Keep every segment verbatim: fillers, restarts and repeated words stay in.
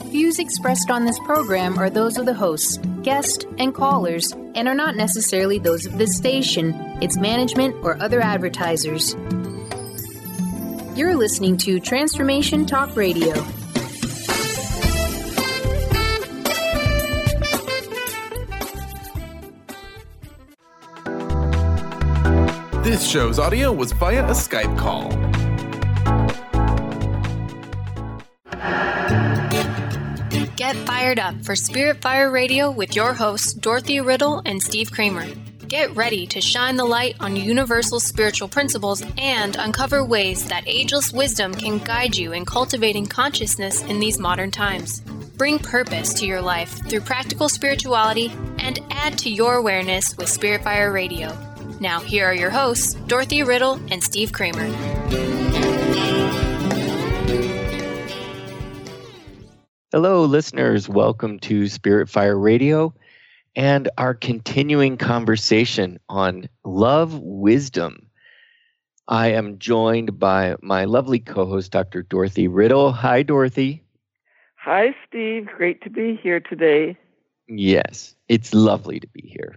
Views expressed on this program are those of the hosts, guests, and callers, and are not necessarily those of this station, its management, or other advertisers. You're listening to Transformation Talk Radio. This show's audio was via a Skype call. Get fired up for Spirit Fire Radio with your hosts, Dorothy Riddle and Steve Kramer. Get ready to shine the light on universal spiritual principles and uncover ways that ageless wisdom can guide you in cultivating consciousness in these modern times. Bring purpose to your life through practical spirituality and add to your awareness with Spirit Fire Radio. Now, here are your hosts, Dorothy Riddle and Steve Kramer. Hello, listeners. Welcome to Spirit Fire Radio and our continuing conversation on love wisdom. I am joined by my lovely co-host, Doctor Dorothy Riddle. Hi, Dorothy. Hi, Steve. Great to be here today. Yes, it's lovely to be here.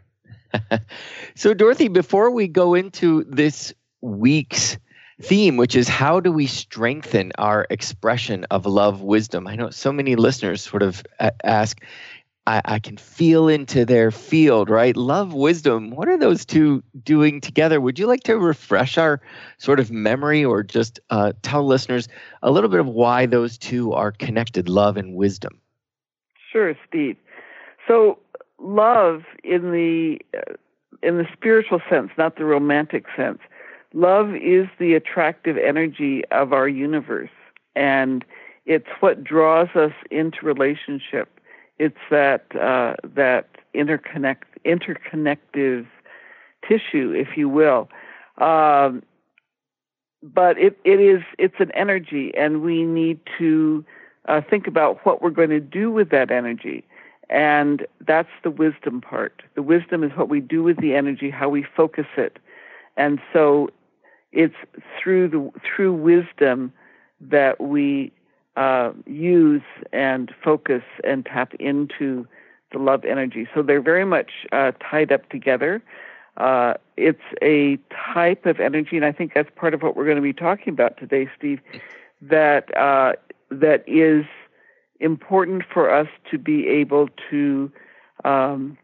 So, Dorothy, before we go into this week's theme, which is how do we strengthen our expression of love wisdom? I know so many listeners sort of ask, I, I can feel into their field, right? Love, wisdom, what are those two doing together? Would you like to refresh our sort of memory or just uh, tell listeners a little bit of why those two are connected, love and wisdom? Sure, Steve. So love in the uh, in the spiritual sense, not the romantic sense, love is the attractive energy of our universe, and it's what draws us into relationship. It's that uh, that interconnect interconnective tissue, if you will. Um, but it, it is it's an energy, and we need to uh, think about what we're going to do with that energy. And that's the wisdom part. The wisdom is what we do with the energy, how we focus it. And so it's through the through wisdom that we uh, use and focus and tap into the love energy. So they're very much uh, tied up together. Uh, it's a type of energy, and I think that's part of what we're going to be talking about today, Steve, that uh, that is important for us to be able to um,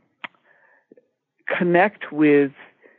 connect with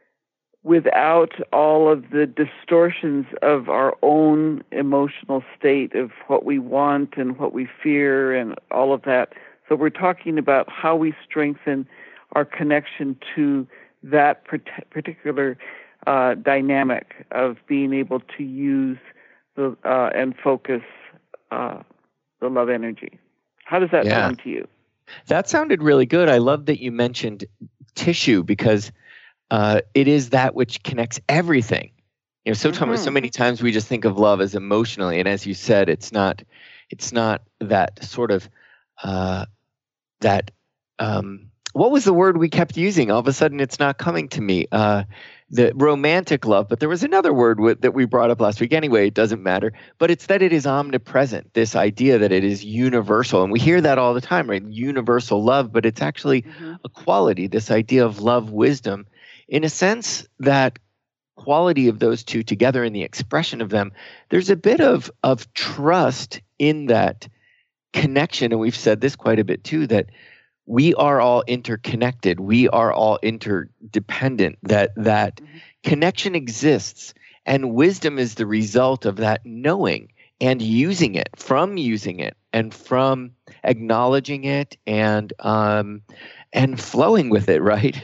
without all of the distortions of our own emotional state of what we want and what we fear and all of that. So we're talking about how we strengthen our connection to that particular uh, dynamic of being able to use the uh, and focus uh, the love energy. How does that yeah. sound to you? That sounded really good. I love that you mentioned tissue because uh, it is that which connects everything. You know, so, mm-hmm. so many times we just think of love as emotionally, and as you said, it's not. It's not that sort of uh, that. Um, what was the word we kept using? All of a sudden, it's not coming to me. Uh, the romantic love, but there was another word w- that we brought up last week. Anyway, it doesn't matter. But it's that it is omnipresent, this idea that it is universal. And we hear that all the time, right? Universal love, but it's actually mm-hmm. a quality, this idea of love, wisdom, in a sense that quality of those two together in the expression of them, there's a bit of, of trust in that connection. And we've said this quite a bit too, that we are all interconnected. We are all interdependent, that that mm-hmm. connection exists. And wisdom is the result of that knowing and using it, from using it and from acknowledging it and um, and flowing with it, right?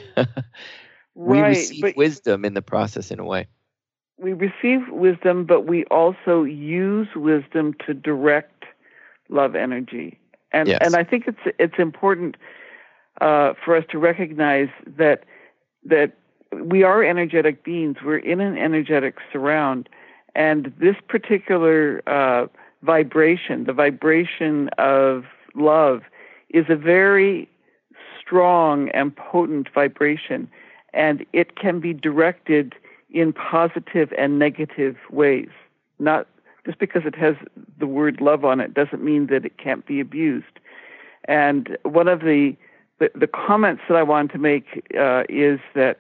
we right, receive wisdom in the process in a way. We receive wisdom, but we also use wisdom to direct love energy. And yes. and I think it's it's important uh, for us to recognize that that we are energetic beings. We're in an energetic surround, and this particular uh, vibration, the vibration of love, is a very strong and potent vibration, and it can be directed in positive and negative ways. Not just because it has the word love on it doesn't mean that it can't be abused. And one of the the, the comments that I wanted to make uh, is that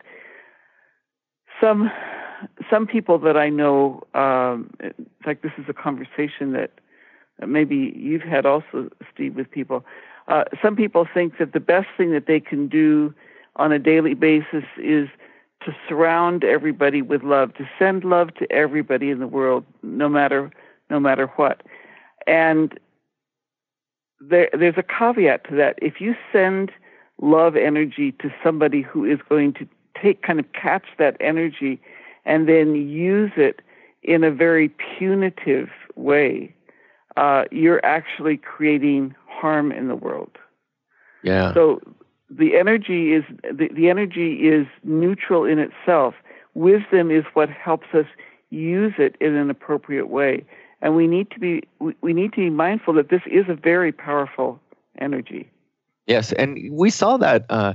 some some people that I know, um, in fact, this is a conversation that maybe you've had also, Steve, with people. Uh, some people think that the best thing that they can do on a daily basis is to surround everybody with love, to send love to everybody in the world, no matter no matter what. And there, there's a caveat to that. If you send love energy to somebody who is going to take, kind of catch that energy and then use it in a very punitive way, uh, you're actually creating harm in the world. Yeah. So the energy is the, the energy is neutral in itself. Wisdom is what helps us use it in an appropriate way. And we need to be we, we need to be mindful that this is a very powerful energy. Yes, and we saw that uh,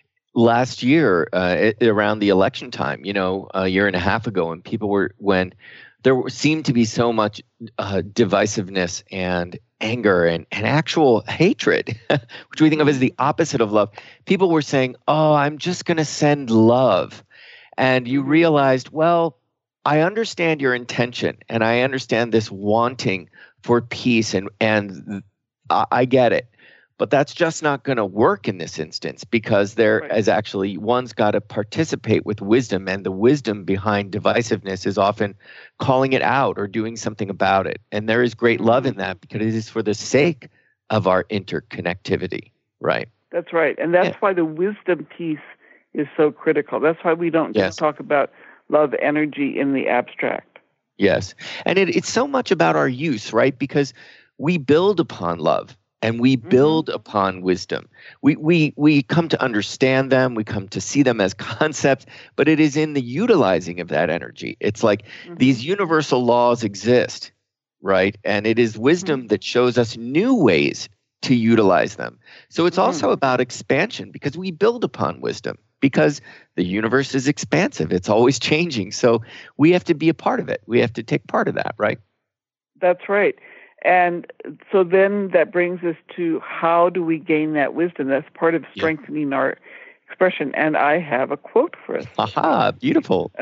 last year uh, it, around the election time. You know, a year and a half ago, when people were when there seemed to be so much uh, divisiveness and anger and, and actual hatred, which we think of as the opposite of love. People were saying, "Oh, I'm just going to send love," and you realized, well, I understand your intention, and I understand this wanting for peace, and and I, I get it. But that's just not going to work in this instance, because there Right. is actually, one's got to participate with wisdom, and the wisdom behind divisiveness is often calling it out or doing something about it. And there is great love in that, because it is for the sake of our interconnectivity, right? That's right. And that's Yeah. why the wisdom piece is so critical. That's why we don't Yes. just talk about love energy in the abstract. Yes. And it, it's so much about our use, right? Because we build upon love. And we build mm-hmm. upon wisdom. We, we, we come to understand them. We come to see them as concepts, but it is in the utilizing of that energy. It's like mm-hmm. these universal laws exist, right? And it is wisdom mm-hmm. that shows us new ways to utilize them. So it's mm-hmm. also about expansion, because we build upon wisdom, because the universe is expansive. It's always changing. So we have to be a part of it. We have to take part of that, right? That's right. And so then that brings us to, how do we gain that wisdom? That's part of strengthening yeah. our expression. And I have a quote for us. Aha, beautiful.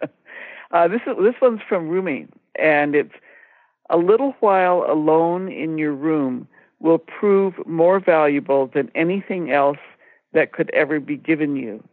uh, this is, this one's from Rumi, and it's, "A little while alone in your room will prove more valuable than anything else that could ever be given you."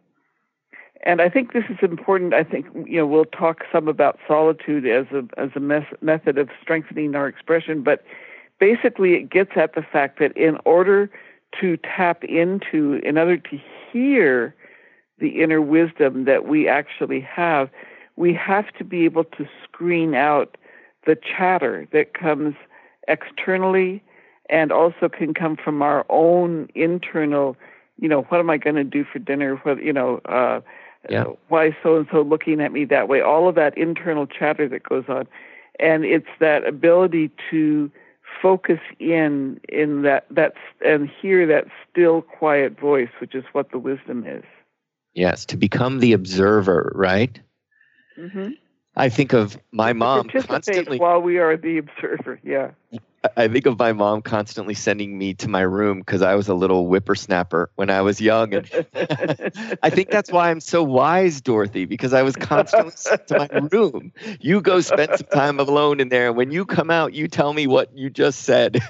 And I think this is important. I think, you know, we'll talk some about solitude as a as a mes- method of strengthening our expression, but basically it gets at the fact that in order to tap into, in order to hear the inner wisdom that we actually have, we have to be able to screen out the chatter that comes externally and also can come from our own internal, you know, what am I going to do for dinner? What, you know, uh, Yeah. why so-and-so looking at me that way, all of that internal chatter that goes on. And it's that ability to focus in, in that, that, and hear that still, quiet voice, which is what the wisdom is. Yes, to become the observer, right? Mm-hmm. I think of my mom participate constantly. While we are the observer, yeah. I think of my mom constantly sending me to my room because I was a little whippersnapper when I was young. And I think that's why I'm so wise, Dorothy, because I was constantly sent to my room. You go spend some time alone in there. And when you come out, you tell me what you just said.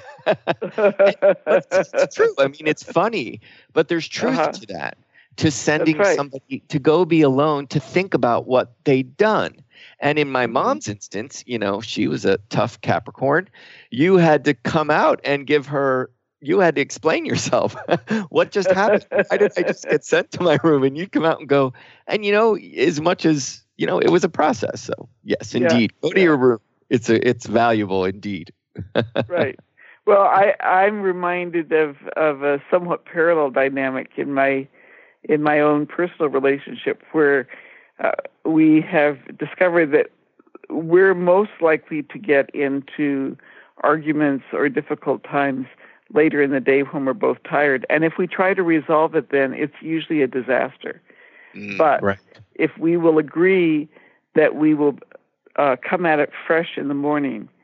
It's, it's true. I mean, it's funny, but there's truth uh-huh. to that. To sending right. somebody to go be alone, to think about what they'd done. And in my mom's instance, you know, she was a tough Capricorn. You had to come out and give her, you had to explain yourself. What just happened? Why did I just get sent to my room? And you'd come out and go, and you know, as much as, you know, it was a process. So yes, indeed. Yeah. Go to yeah. your room. It's a, it's valuable indeed. Right. Well, I, I'm reminded of, of a somewhat parallel dynamic in my in my own personal relationship, where uh, we have discovered that we're most likely to get into arguments or difficult times later in the day when we're both tired. And if we try to resolve it then, it's usually a disaster. Mm, but right. if we will agree that we will uh, come at it fresh in the morning,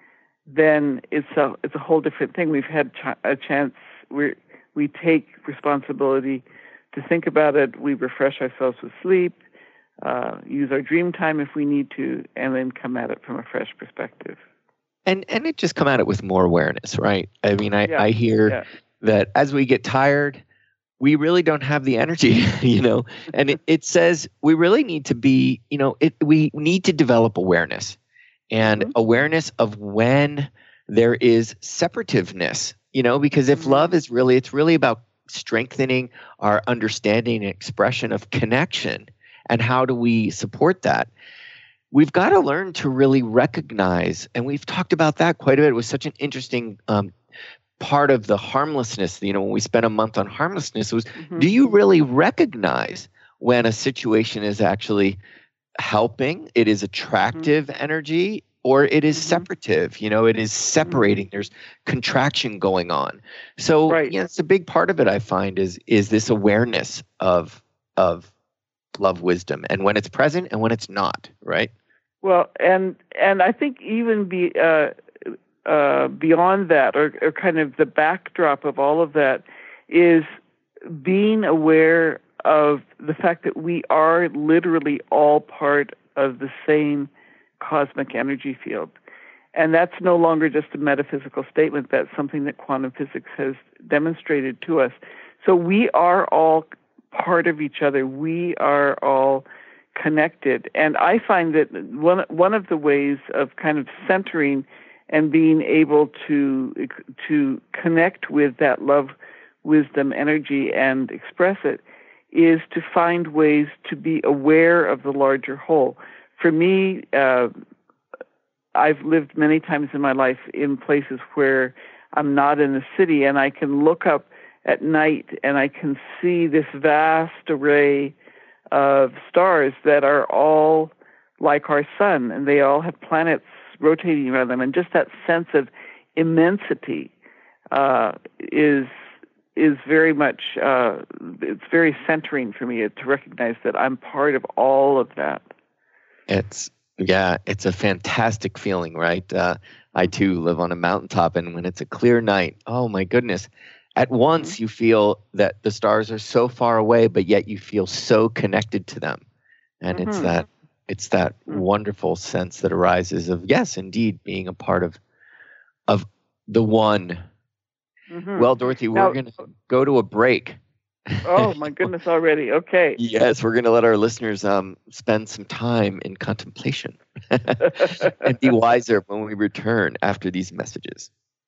then it's a it's a whole different thing. We've had ch- a chance. We we take responsibility to think about it. We refresh ourselves with sleep, uh, use our dream time if we need to, and then come at it from a fresh perspective. And and it just come at it with more awareness, right? I mean, I, Yeah, I hear yeah. that as we get tired, we really don't have the energy, you know. And it, it says we really need to be, you know, it we need to develop awareness. And Mhm. awareness of when there is separativeness, you know, because if Mhm. love is really, it's really about strengthening our understanding and expression of connection. And how do we support that? We've got to learn to really recognize, and we've talked about that quite a bit. It was such an interesting um, part of the harmlessness. You know, when we spent a month on harmlessness, was Mhm. do you really recognize when a situation is actually helping, it is attractive energy, or it is Mhm. separative, you know, it is separating. There's contraction going on. So Right. yeah, it's a big part of it, I find, is is this awareness of of love wisdom, and when it's present and when it's not, right? Well, and and I think even be uh, uh, beyond that, or, or kind of the backdrop of all of that, is being aware of the fact that we are literally all part of the same cosmic energy field. And that's no longer just a metaphysical statement. That's something that quantum physics has demonstrated to us. So we are all part of each other. We are all connected. And I find that one one of the ways of kind of centering and being able to to connect with that love, wisdom, energy and express it is to find ways to be aware of the larger whole. For me, uh, I've lived many times in my life in places where I'm not in the city, and I can look up at night and I can see this vast array of stars that are all like our sun, and they all have planets rotating around them. And just that sense of immensity uh, is is very much, uh, it's very centering for me to recognize that I'm part of all of that. It's, yeah, it's a fantastic feeling, right? Uh, I too live on a mountaintop, and when it's a clear night, oh my goodness, at once you feel that the stars are so far away, but yet you feel so connected to them. And it's Mhm. that, it's that Mhm. wonderful sense that arises of, yes, indeed, being a part of, of the one. Mhm. Well, Dorothy, Now- we're going to go to a break. Oh, my goodness, already. Okay. Yes, we're going to let our listeners um, spend some time in contemplation and be wiser when we return after these messages.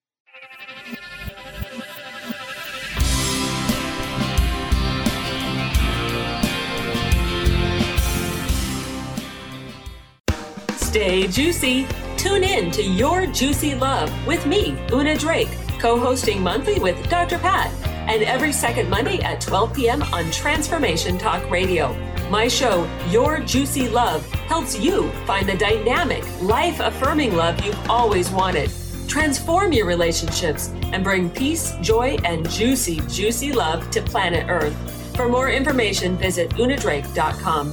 Stay juicy. Tune in to Your Juicy Love with me, Una Drake, co-hosting monthly with Doctor Pat, and every second Monday at twelve p.m. on Transformation Talk Radio. My show, Your Juicy Love, helps you find the dynamic, life-affirming love you've always wanted. Transform your relationships and bring peace, joy, and juicy, juicy love to planet Earth. For more information, visit una drake dot com.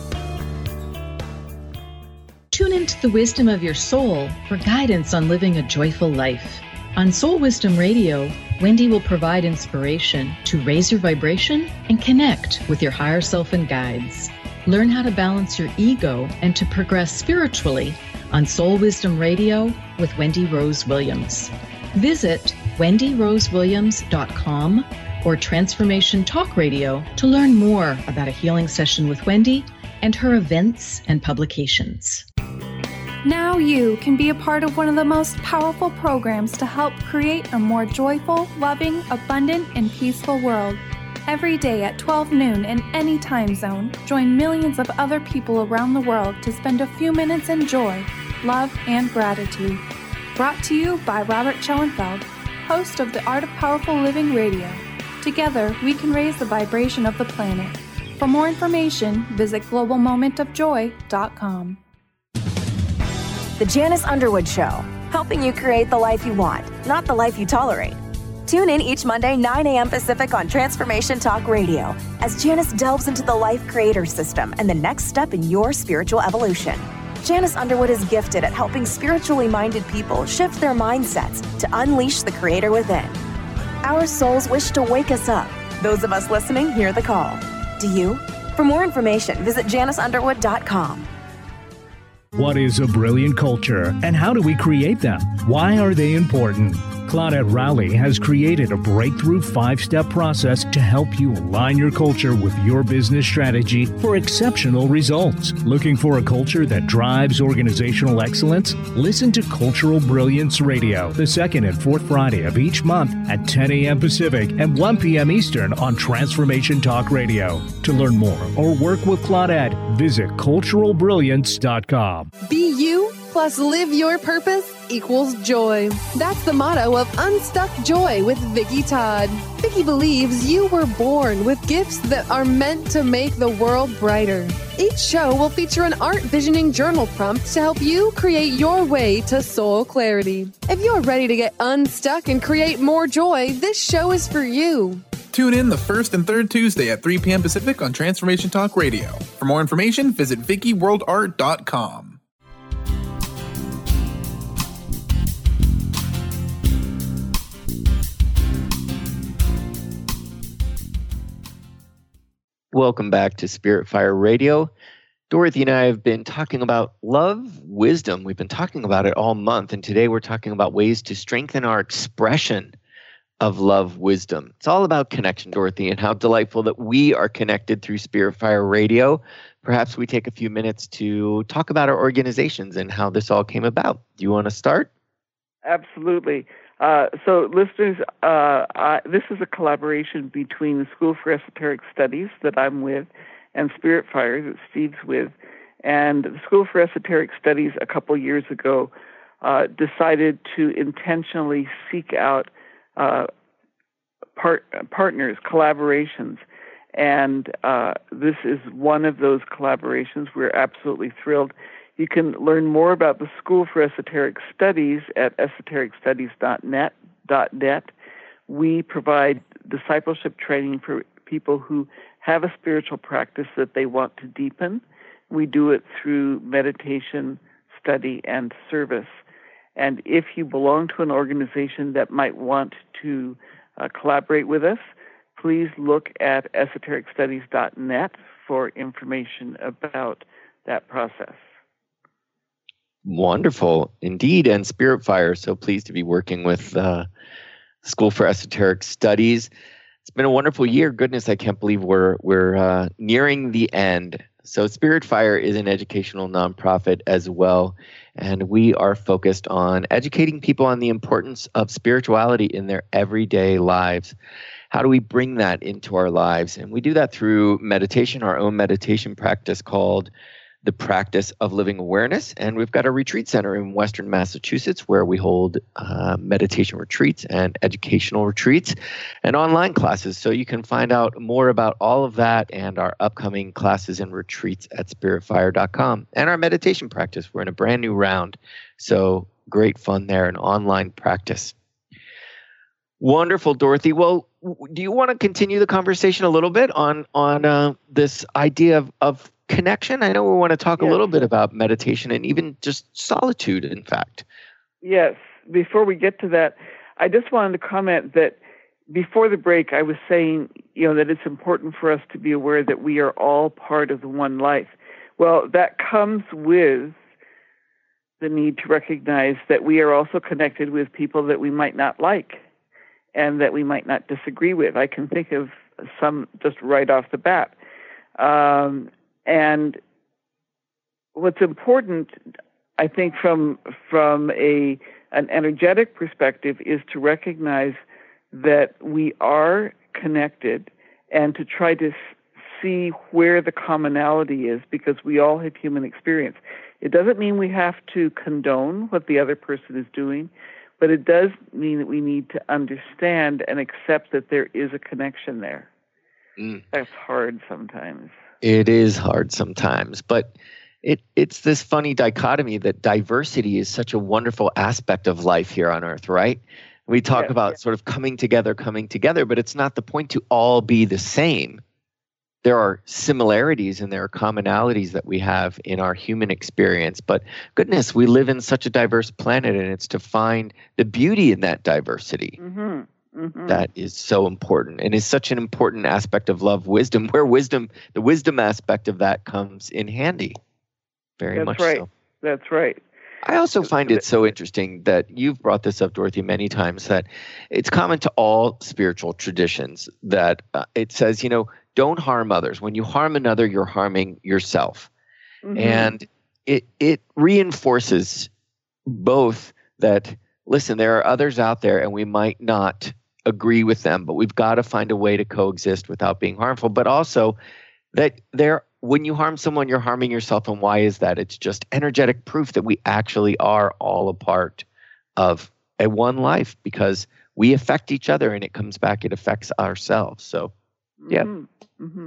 Tune into the wisdom of your soul for guidance on living a joyful life. On Soul Wisdom Radio, Wendy will provide inspiration to raise your vibration and connect with your higher self and guides. Learn how to balance your ego and to progress spiritually on Soul Wisdom Radio with Wendy Rose Williams. Visit wendy rose williams dot com or Transformation Talk Radio to learn more about a healing session with Wendy and her events and publications. Now you can be a part of one of the most powerful programs to help create a more joyful, loving, abundant, and peaceful world. Every day at twelve noon in any time zone, join millions of other people around the world to spend a few minutes in joy, love, and gratitude. Brought to you by Robert Schoenfeld, host of the Art of Powerful Living Radio. Together, we can raise the vibration of the planet. For more information, visit global moment of joy dot com. The Janice Underwood Show, helping you create the life you want, not the life you tolerate. Tune in each Monday, nine a.m. Pacific on Transformation Talk Radio as Janice delves into the Life Creator System and the next step in your spiritual evolution. Janice Underwood is gifted at helping spiritually minded people shift their mindsets to unleash the creator within. Our souls wish to wake us up. Those of us listening hear the call. Do you? For more information, visit janice underwood dot com. What is a brilliant culture, and how do we create them? Why are they important? Claudette Rowley has created a breakthrough five-step process to help you align your culture with your business strategy for exceptional results. Looking for a culture that drives organizational excellence? Listen to Cultural Brilliance Radio, the second and fourth Friday of each month at ten a.m. Pacific and one p.m. Eastern on Transformation Talk Radio. To learn more or work with Claudette, visit cultural brilliance dot com. Be you plus live your purpose equals joy. That's the motto of Unstuck Joy with Vicki Todd. Vicki believes you were born with gifts that are meant to make the world brighter. Each show will feature an art visioning journal prompt to help you create your way to soul clarity. If you're ready to get unstuck and create more joy, this show is for you. Tune in the first and third Tuesday at three p.m. Pacific on Transformation Talk Radio. For more information, visit vicki world art dot com. Welcome back to Spirit Fire Radio. Dorothy and I have been talking about love, wisdom. We've been talking about it all month, and today we're talking about ways to strengthen our expression of love, wisdom. It's all about connection, Dorothy, and how delightful that we are connected through Spirit Fire Radio. Perhaps we take a few minutes to talk about our organizations and how this all came about. Do you want to start? Absolutely. Uh, so, listeners, uh, I, this is a collaboration between the School for Esoteric Studies that I'm with and Spirit Fire that Steve's with. And the School for Esoteric Studies a couple years ago uh, decided to intentionally seek out uh, part, partners, collaborations. And uh, this is one of those collaborations. We're absolutely thrilled. You can learn more about the School for Esoteric Studies at esoteric studies dot net. We provide discipleship training for people who have a spiritual practice that they want to deepen. We do it through meditation, study, and service. And if you belong to an organization that might want to uh, collaborate with us, please look at esoteric studies dot net for information about that process. Wonderful indeed, and Spirit Fire. So pleased to be working with uh, School for Esoteric Studies. It's been a wonderful year. Goodness, I can't believe we're we're uh, nearing the end. So Spirit Fire is an educational nonprofit as well, and we are focused on educating people on the importance of spirituality in their everyday lives. How do we bring that into our lives? And we do that through meditation, our own meditation practice called The Practice of Living Awareness. And we've got a retreat center in Western Massachusetts where we hold uh, meditation retreats and educational retreats and online classes. So you can find out more about all of that and our upcoming classes and retreats at spirit fire dot com. And our meditation practice, we're in a brand new round. So great fun there, an online practice. Wonderful, Dorothy. Well, do you want to continue the conversation a little bit on, on uh, this idea of, of connection? I know we want to talk yes. a little bit about meditation and even just solitude, in fact. Yes. Before we get to that, I just wanted to comment that before the break, I was saying, you know, that it's important for us to be aware that we are all part of the one life. Well, that comes with the need to recognize that we are also connected with people that we might not like and that we might not disagree with. I can think of some just right off the bat. Um, And what's important, I think, from from a an energetic perspective, is to recognize that we are connected and to try to see where the commonality is, because we all have human experience. It doesn't mean we have to condone what the other person is doing, but it does mean that we need to understand and accept that there is a connection there. Mm. That's hard sometimes. It is hard sometimes, but it it's this funny dichotomy that diversity is such a wonderful aspect of life here on Earth, right? We talk yes, about yes. sort of coming together, coming together, but it's not the point to all be the same. there are similarities and there are commonalities that we have in our human experience. But goodness, we live in such a diverse planet, and it's to find the beauty in that diversity Mm-hmm. Mm-hmm. that is so important, and is such an important aspect of love, wisdom, where wisdom, the wisdom aspect of that comes in handy. Very That's much right. so. That's right. I also find it so interesting that you've brought this up, Dorothy, many times, that it's common to all spiritual traditions that uh, it says, you know, don't harm others. When you harm another, you're harming yourself. Mm-hmm. And it it reinforces both that, listen, there are others out there and we might not agree with them, but we've got to find a way to coexist without being harmful. But also that there, when you harm someone, you're harming yourself. And why is that? It's just energetic proof that we actually are all a part of a one life, because we affect each other and it comes back, it affects ourselves. So, yeah. Mm-hmm. Mm-hmm.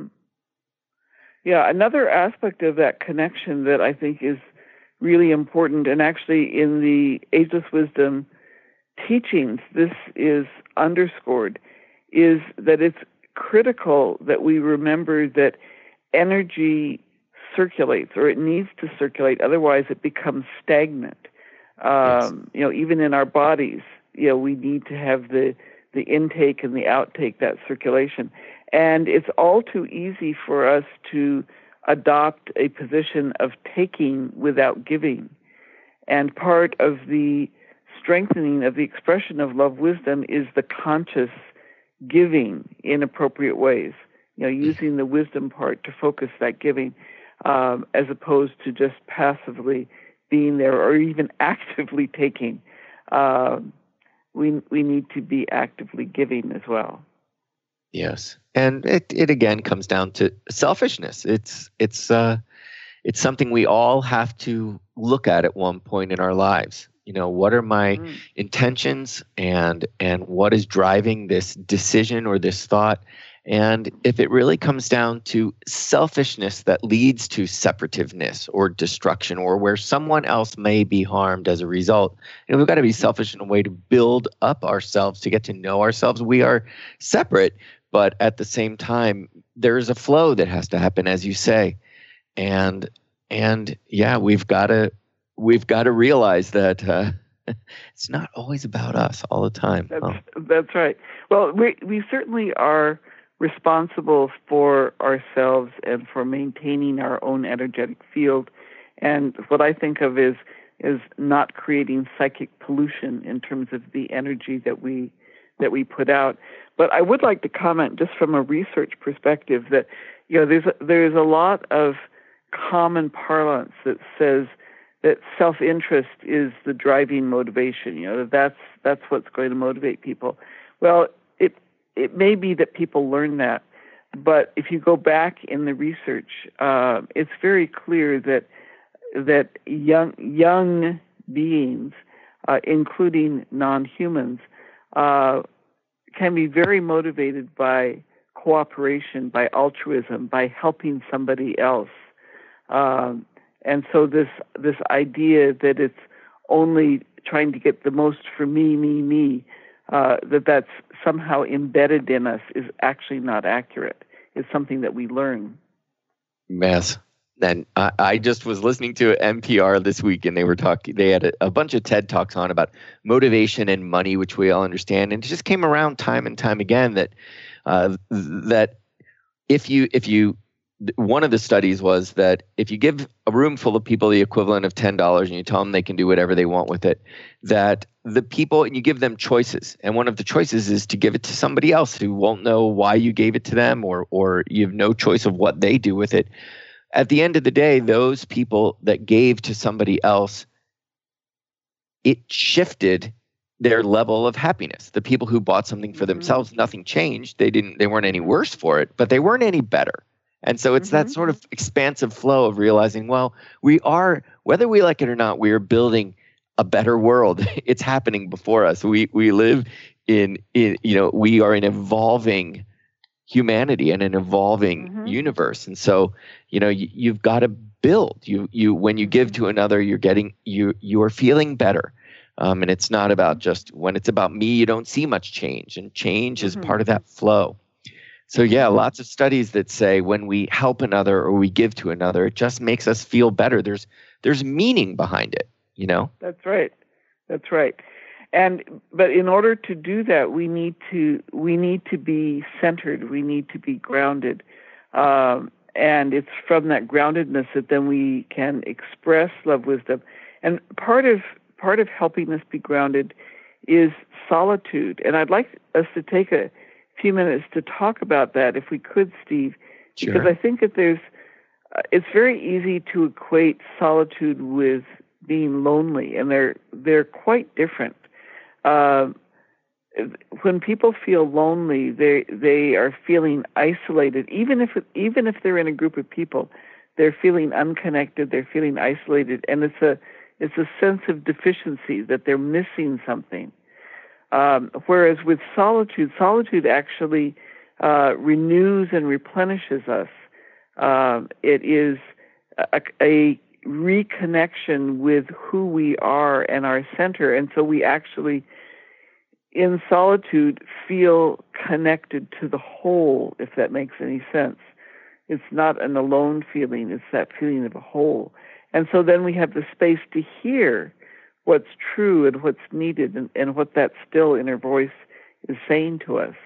Yeah, another aspect of that connection that I think is really important, and actually in the Ageless Wisdom teachings, this is underscored, is that it's critical that we remember that energy circulates, or it needs to circulate, otherwise it becomes stagnant. Um, yes. You know, even in our bodies, you know, we need to have the, the intake and the outtake, that circulation. And it's all too easy for us to adopt a position of taking without giving. And part of the strengthening of the expression of love wisdom is the conscious giving in appropriate ways, you know, using the wisdom part to focus that giving, um, as opposed to just passively being there or even actively taking. Uh, we we need to be actively giving as well. Yes, and it, it again comes down to selfishness. It's it's uh, it's something we all have to look at at one point in our lives. You know, what are my mm. intentions, and and what is driving this decision or this thought? And if it really comes down to selfishness that leads to separativeness or destruction, or where someone else may be harmed as a result, you know, we've got to be selfish in a way to build up ourselves, to get to know ourselves. We are separate, but at the same time, there's a flow that has to happen, as you say. And and yeah, we've got to we've got to realize that uh, it's not always about us all the time. That's, oh. that's right. Well, we we certainly are responsible for ourselves and for maintaining our own energetic field. And what I think of is is not creating psychic pollution in terms of the energy that we that we put out. But I would like to comment, just from a research perspective, that you know there's a, there's a lot of common parlance that says that self-interest is the driving motivation. You know, that's that's what's going to motivate people. Well, it it may be that people learn that, but if you go back in the research, uh, it's very clear that that young young beings, uh, including non-humans, uh, can be very motivated by cooperation, by altruism, by helping somebody else. Um, and so this this idea that it's only trying to get the most for me, me, me, uh, that that's somehow embedded in us is actually not accurate. It's something that we learn. Yes. And I, I just was listening to N P R this week, and they were talking, they had a, a bunch of TED Talks on about motivation and money, which we all understand. And it just came around time and time again that, uh, that if you, if you, one of the studies was that if you give a room full of people the equivalent of ten dollars and you tell them they can do whatever they want with it, that the people, and you give them choices. And one of the choices is to give it to somebody else who won't know why you gave it to them, or, or you have no choice of what they do with it. At the end of the day, those people that gave to somebody else, it shifted their level of happiness. The people who bought something for themselves, nothing changed. They didn't, they weren't any worse for it, but they weren't any better. And so it's mm-hmm. that sort of expansive flow of realizing, well, we are, whether we like it or not, we are building a better world. It's happening before us. We we live in, in you know, we are an evolving humanity and an evolving mm-hmm. universe. And so, you know, you, you've got to build. You you when you give to another, you're getting you you are feeling better. Um, and it's not about just, when it's about me, you don't see much change. And change is mm-hmm. part of that flow. So yeah, lots of studies that say when we help another or we give to another, it just makes us feel better. There's there's meaning behind it, you know? That's right. That's right. And but in order to do that, we need to we need to be centered. We need to be grounded, um, and it's from that groundedness that then we can express love, wisdom. And part of part of helping us be grounded is solitude. And I'd like us to take a few minutes to talk about that, if we could, Steve, Sure. because I think that there's uh, it's very easy to equate solitude with being lonely, and they're they're quite different. Uh, when people feel lonely, they they are feeling isolated. Even if even if they're in a group of people, they're feeling unconnected. They're feeling isolated, and it's a it's a sense of deficiency that they're missing something. Um, whereas with solitude, solitude actually uh, renews and replenishes us. Uh, it is a, a reconnection with who we are and our center, and so we actually, in solitude, feel connected to the whole, if that makes any sense. It's not an alone feeling, it's that feeling of a whole. And so then we have the space to hear what's true and what's needed, and, and what that still inner voice is saying to us.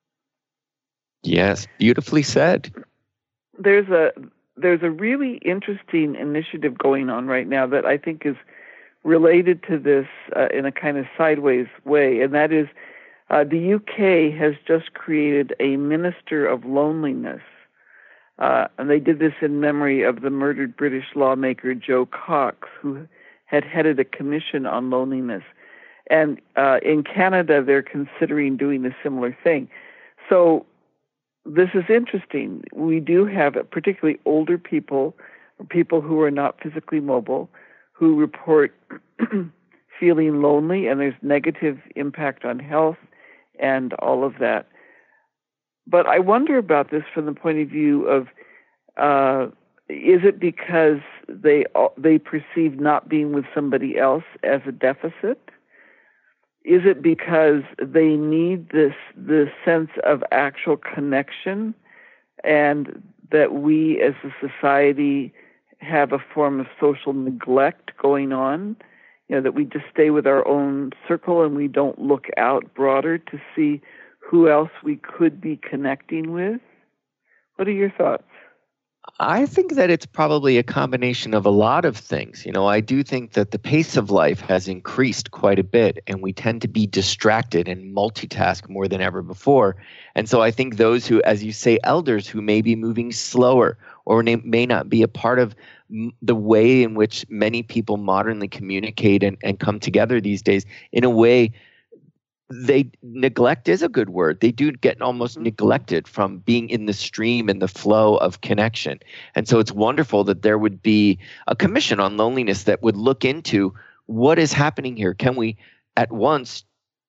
Yes, beautifully said. There's a there's a really interesting initiative going on right now that I think is related to this uh, in a kind of sideways way, and that is uh, the U K has just created a Minister of Loneliness, uh, and they did this in memory of the murdered British lawmaker Joe Cox, who had headed a commission on loneliness. And uh, in Canada, they're considering doing a similar thing. So this is interesting. We do have particularly older people, or people who are not physically mobile, who report feeling lonely, and there's negative impact on health and all of that. But I wonder about this from the point of view of, uh, is it because they they perceive not being with somebody else as a deficit? Is it because they need this this sense of actual connection, and that we as a society have a form of social neglect going on? You know, that we just stay with our own circle and we don't look out broader to see who else we could be connecting with? What are your thoughts? I think that it's probably a combination of a lot of things. You know, I do think that the pace of life has increased quite a bit, and we tend to be distracted and multitask more than ever before. And so I think those who, as you say, elders who may be moving slower or may not be a part of the way in which many people modernly communicate and, and come together these days, in a way, they neglect is a good word. They do get almost mm-hmm. neglected from being in the stream and the flow of connection. And so it's wonderful that there would be a commission on loneliness that would look into what is happening here. Can we at once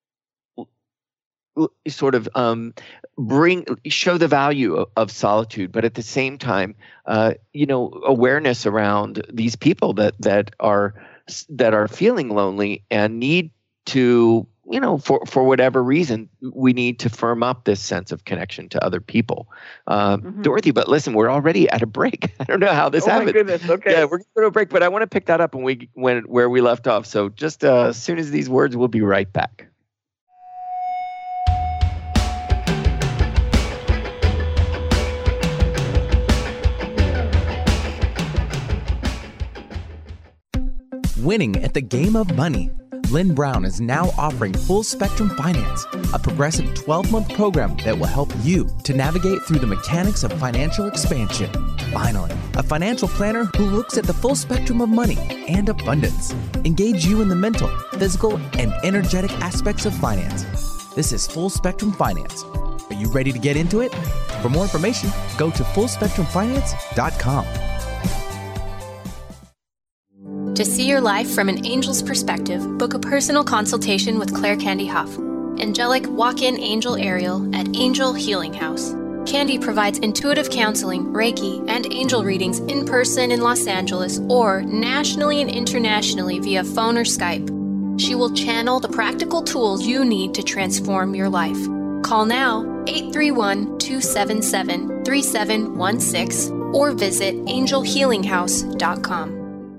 sort of um, bring, show the value of, of solitude, but at the same time, uh, you know, awareness around these people that that are that are feeling lonely and need to, you know, for, for whatever reason, we need to firm up this sense of connection to other people. Um, mm-hmm. Dorothy, but listen, we're already at a break. I don't know how this oh happens. Oh, my goodness. Okay. Yeah, we're going to go to a break, but I want to pick that up when we when where we left off. So just uh, as soon as these words, we'll be right back. Winning at the game of money. Lynn Brown is now offering Full Spectrum Finance, a progressive twelve-month program that will help you to navigate through the mechanics of financial expansion. Finally, a financial planner who looks at the full spectrum of money and abundance. Engage you in the mental, physical, and energetic aspects of finance. This is Full Spectrum Finance. Are you ready to get into it? For more information, go to full spectrum finance dot com. To see your life from an angel's perspective, book a personal consultation with Claire Candy Huff, angelic walk-in angel Ariel at Angel Healing House. Candy provides intuitive counseling, Reiki, and angel readings in person in Los Angeles or nationally and internationally via phone or Skype. She will channel the practical tools you need to transform your life. Call now, eight three one, two seven seven, three seven one six or visit angel healing house dot com.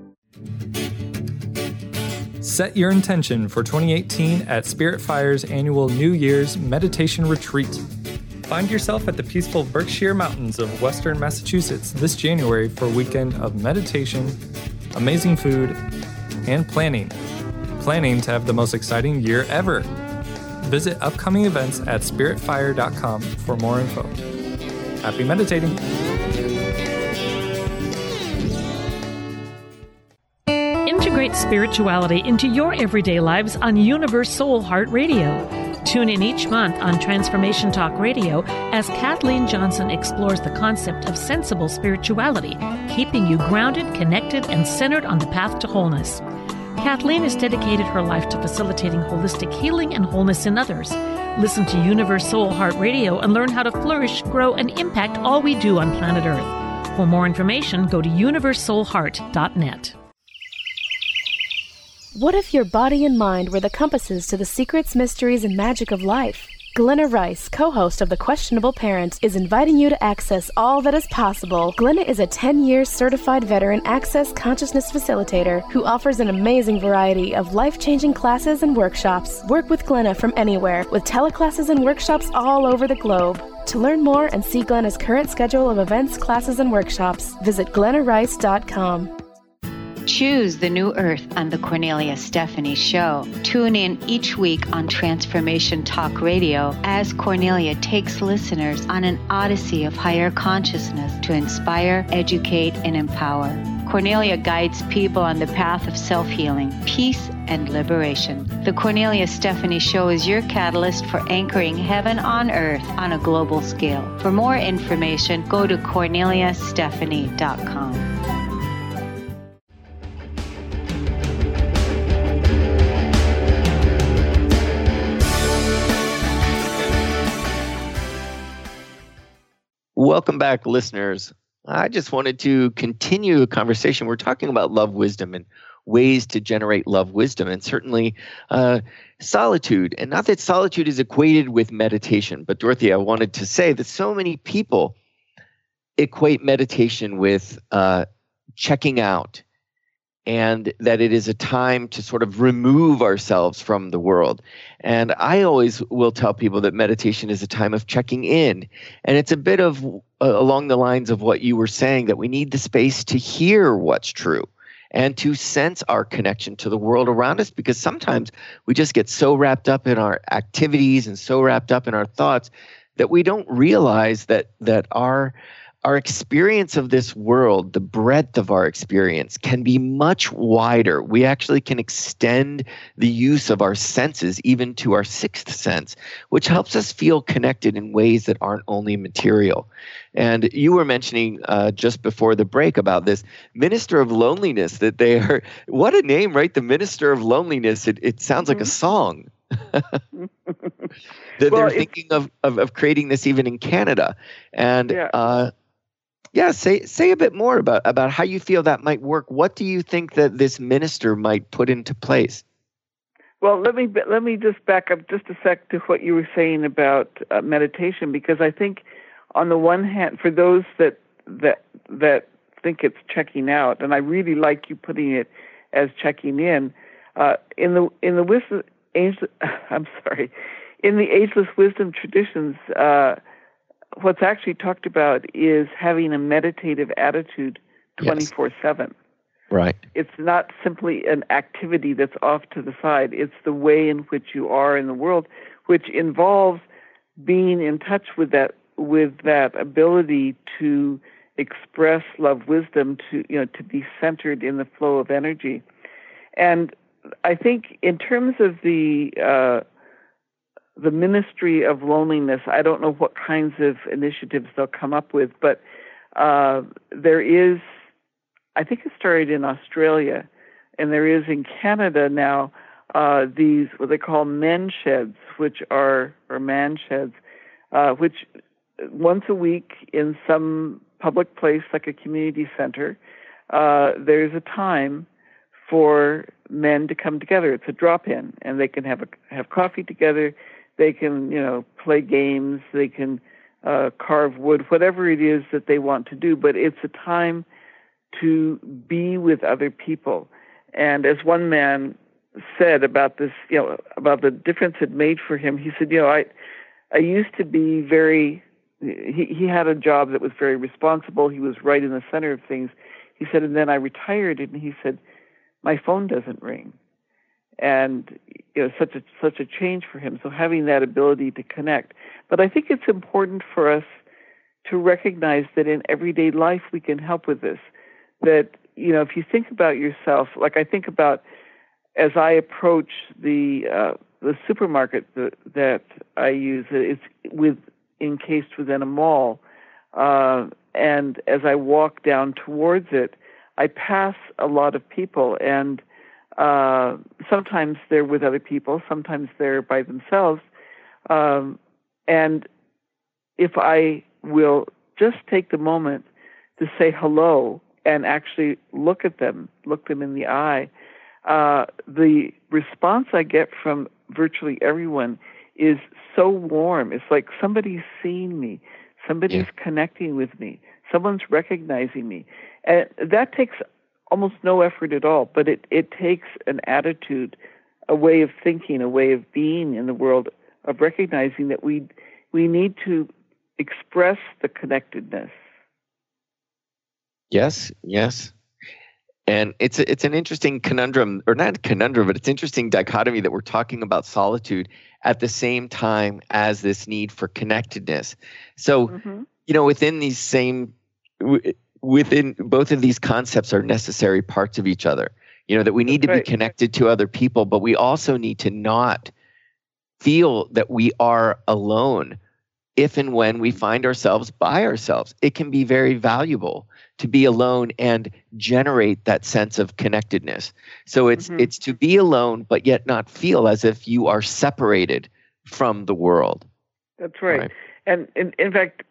Set your intention for twenty eighteen at Spirit Fire's annual New Year's Meditation Retreat. Find yourself at the peaceful Berkshire Mountains of Western Massachusetts this January for a weekend of meditation, amazing food, and planning. Planning to have the most exciting year ever. Visit upcoming events at spirit fire dot com for more info. Happy meditating! Integrate spirituality into your everyday lives on Universe Soul Heart Radio. Tune in each month on Transformation Talk Radio as Kathleen Johnson explores the concept of sensible spirituality, keeping you grounded, connected, and centered on the path to wholeness. Kathleen has dedicated her life to facilitating holistic healing and wholeness in others. Listen to Universe Soul Heart Radio and learn how to flourish, grow, and impact all we do on planet Earth. For more information, go to universe soul heart dot net. What if your body and mind were the compasses to the secrets, mysteries, and magic of life? Glenna Rice, co-host of The Questionable Parent, is inviting you to access all that is possible. Glenna is a ten-year certified veteran Access Consciousness facilitator who offers an amazing variety of life-changing classes and workshops. Work with Glenna from anywhere, with teleclasses and workshops all over the globe. To learn more and see Glenna's current schedule of events, classes, and workshops, visit glenna rice dot com. Choose the new earth on the Cornelia Stephanie Show. Tune in each week on Transformation Talk Radio as Cornelia takes listeners on an odyssey of higher consciousness to inspire, educate, and empower. Cornelia guides people on the path of self-healing, peace, and liberation. The Cornelia Stephanie Show is your catalyst for anchoring heaven on earth on a global scale. For more information, go to cornelia stephanie dot com. Welcome back, listeners. I just wanted to continue a conversation. We're talking about love wisdom and ways to generate love wisdom, and certainly uh, solitude. And not that solitude is equated with meditation, but Dorothy, I wanted to say that so many people equate meditation with uh, checking out, and that it is a time to sort of remove ourselves from the world. And I always will tell people that meditation is a time of checking in. And it's a bit of uh, along the lines of what you were saying, that we need the space to hear what's true and to sense our connection to the world around us, because sometimes we just get so wrapped up in our activities and so wrapped up in our thoughts that we don't realize that that our Our experience of this world, the breadth of our experience, can be much wider. We actually can extend the use of our senses even to our sixth sense, which helps us feel connected in ways that aren't only material. And you were mentioning uh, just before the break about this Minister of Loneliness, that they are, what a name, right? The Minister of Loneliness. It, it sounds like a song. That Well, they're thinking of, of, of creating this even in Canada. And Yeah. uh, yeah, say say a bit more about, about how you feel that might work. What do you think that this minister might put into place? Well, let me let me just back up just a sec to what you were saying about uh, meditation, because I think, on the one hand, for those that that that think it's checking out, and I really like you putting it as checking in, uh, in the in the wisdom, angel, I'm sorry, in the ageless wisdom traditions. Uh, What's actually talked about is having a meditative attitude twenty-four seven. Right. It's not simply an activity that's off to the side. It's the way in which you are in the world, which involves being in touch with that with that ability to express love wisdom, to you know to be centered in the flow of energy. And I think in terms of the uh, the Ministry of Loneliness, I don't know what kinds of initiatives they'll come up with, but uh, there is, I think it started in Australia, and there is in Canada now, uh, these, what they call men sheds, which are, or man sheds, uh, which once a week in some public place like a community center, uh, there's a time for men to come together. It's a drop-in, and they can have a, have coffee together. They can, you know, play games. They can uh, carve wood, whatever it is that they want to do. But it's a time to be with other people. And as one man said about this, you know, about the difference it made for him, he said, you know, I, I used to be very, he, he had a job that was very responsible. He was right in the center of things. He said, and then I retired, and he said, my phone doesn't ring. And, you know, such a, such a change for him. So having that ability to connect. But I think it's important for us to recognize that in everyday life we can help with this. That, you know, if you think about yourself, like I think about as I approach the uh, the supermarket that, that I use, it's with encased within a mall, uh, and as I walk down towards it, I pass a lot of people, and uh, sometimes they're with other people, sometimes they're by themselves, um, and if I will just take the moment to say hello and actually look at them, look them in the eye, uh, the response I get from virtually everyone is so warm. It's like somebody's seeing me, somebody's yeah. connecting with me, someone's recognizing me. And that takes almost no effort at all, but it, it takes an attitude, a way of thinking, a way of being in the world, of recognizing that we we need to express the connectedness. Yes, yes. And it's a, it's an interesting conundrum, or not conundrum, but it's an interesting dichotomy that we're talking about solitude at the same time as this need for connectedness. So, mm-hmm. you know, within these same, w- within both of these concepts are necessary parts of each other. You know, that we need That's to right. be connected to other people, but we also need to not feel that we are alone if and when we find ourselves by ourselves. It can be very valuable to be alone and generate that sense of connectedness. So it's mm-hmm. it's to be alone, but yet not feel as if you are separated from the world. That's right. right. And in, in fact,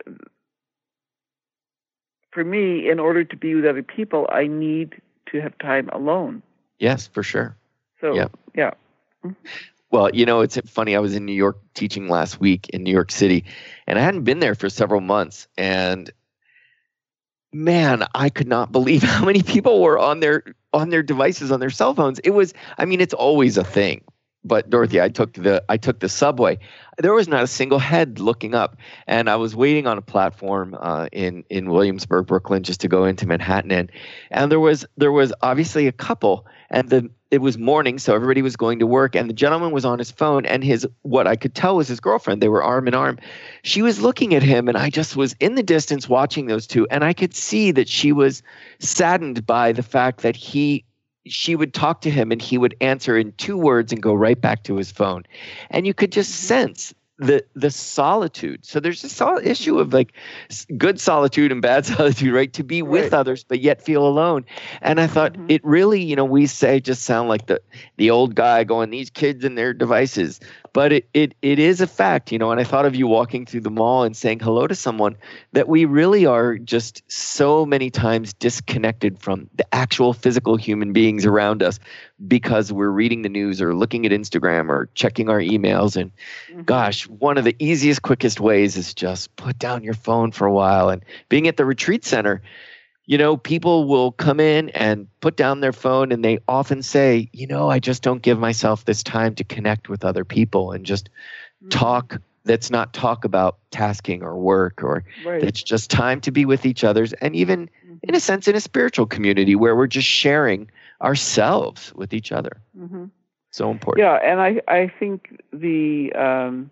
for me, in order to be with other people, I need to have time alone. Yes, for sure. So, yeah. yeah. Well, you know, it's funny. I was in New York teaching last week in New York City, and I hadn't been there for several months. And man, I could not believe how many people were on their on their devices, on their cell phones. It was, I mean, it's always a thing. But Dorothy, I took the I took the subway. There was not a single head looking up, and I was waiting on a platform uh, in in Williamsburg, Brooklyn, just to go into Manhattan, and and there was there was obviously a couple, and the it was morning, so everybody was going to work, and the gentleman was on his phone, and his what I could tell was his girlfriend. They were arm in arm. She was looking at him, and I just was in the distance watching those two, and I could see that she was saddened by the fact that he. She would talk to him and he would answer in two words and go right back to his phone. And you could just sense the the solitude. So there's this sol- issue of like good solitude and bad solitude, right? To be with right. others, but yet feel alone. And I thought mm-hmm. it really, you know, we say just sound like the, the old guy going, these kids and their devices. But it, it it is a fact, you know, and I thought of you walking through the mall and saying hello to someone, that we really are just so many times disconnected from the actual physical human beings around us because we're reading the news or looking at Instagram or checking our emails. And mm-hmm. gosh, one of the easiest, quickest ways is just put down your phone for a while. And being at the retreat center, you know, people will come in and put down their phone and they often say, you know, I just don't give myself this time to connect with other people and just mm-hmm. talk. That's not talk about tasking or work, or right. it's just time to be with each other's. And even mm-hmm. in a sense, in a spiritual community where we're just sharing ourselves with each other. Mm-hmm. So important. Yeah. And I, I think the, um,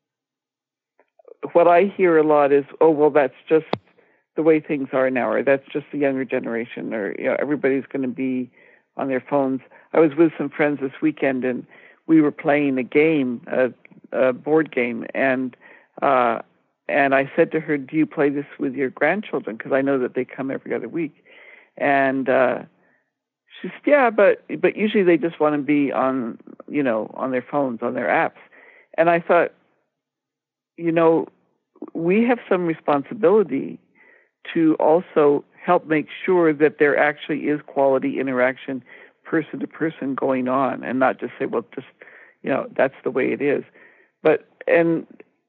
what I hear a lot is, oh, well, that's just the way things are now, or that's just the younger generation, or, you know, everybody's going to be on their phones. I was with some friends this weekend, and we were playing a game, a, a board game, and uh, and I said to her, "Do you play this with your grandchildren? Because I know that they come every other week." And uh, she said, "Yeah, but but usually they just want to be on, you know, on their phones, on their apps." And I thought, you know, we have some responsibility to also help make sure that there actually is quality interaction, person to person, going on, and not just say, well, just, you know, that's the way it is. But and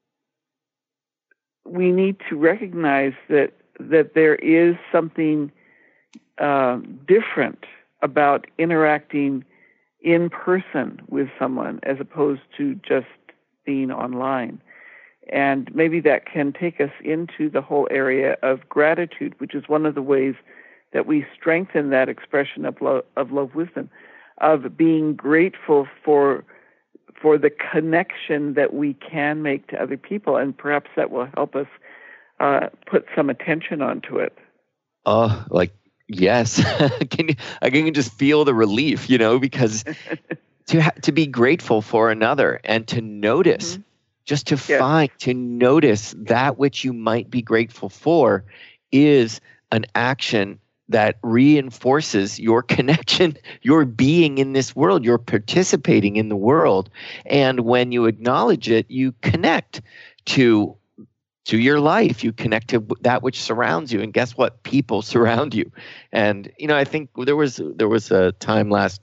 we need to recognize that that there is something uh, different about interacting in person with someone as opposed to just being online. And maybe that can take us into the whole area of gratitude, which is one of the ways that we strengthen that expression of love, of love wisdom, of being grateful for for the connection that we can make to other people, and perhaps that will help us uh, put some attention onto it. Oh, like yes, can you, I can just feel the relief, you know, because to ha- to be grateful for another and to notice. Mm-hmm. Just to yes. find, to notice that which you might be grateful for is an action that reinforces your connection, your being in this world, you're participating in the world. And when you acknowledge it, you connect to, to your life, you connect to that which surrounds you. And guess what? People surround you. And, you know, I think there was, there was a time last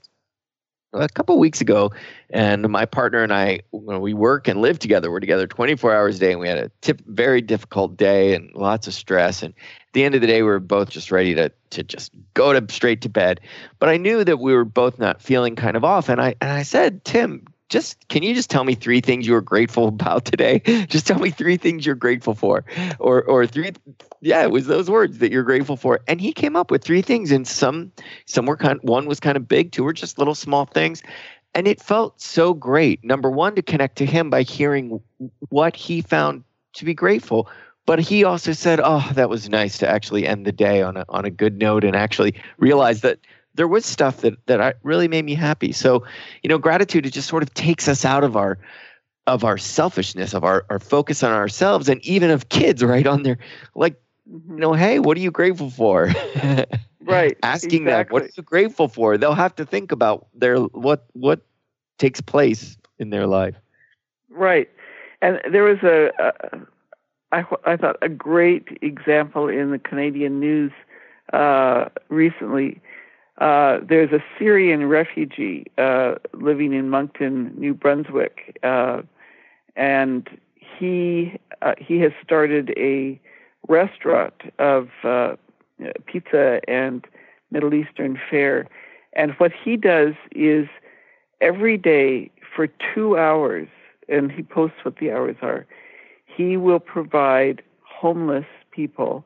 a couple of weeks ago, and my partner and I, when we work and live together, we're together twenty-four hours a day, and we had a tip, very difficult day and lots of stress. And at the end of the day, we were both just ready to to just go to straight to bed. But I knew that we were both not feeling kind of off, and I and I said, Tim, just can you just tell me three things you were grateful about today? Just tell me three things you're grateful for, or or three. Yeah, it was those words that you're grateful for. And he came up with three things, and some some were kind. One was kind of big, two were just little small things, and it felt so great. Number one, to connect to him by hearing what he found to be grateful. But he also said, "Oh, that was nice to actually end the day on a on a good note, and actually realize that there was stuff that that I, really made me happy." So, you know, gratitude, it just sort of takes us out of our of our selfishness, of our our focus on ourselves, and even of kids, right on their like. You know, hey, what are you grateful for? Right. Asking exactly. them, what are you grateful for? They'll have to think about their what what takes place in their life. Right. And there was a, a I, I thought, a great example in the Canadian news uh, recently. Uh, there's a Syrian refugee uh, living in Moncton, New Brunswick, uh, and he uh, he has started a restaurant of uh, pizza and Middle Eastern fare. And what he does is every day for two hours, and he posts what the hours are, he will provide homeless people